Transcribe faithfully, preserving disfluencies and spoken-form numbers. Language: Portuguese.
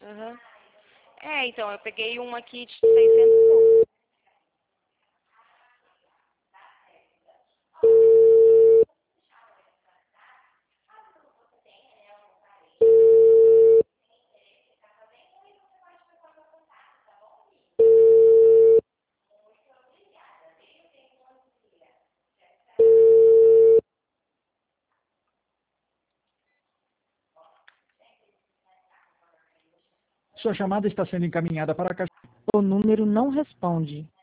Uhum. É, então, eu peguei um aqui de seiscentos e pouco. Sua chamada está sendo encaminhada para a caixa. O número não responde.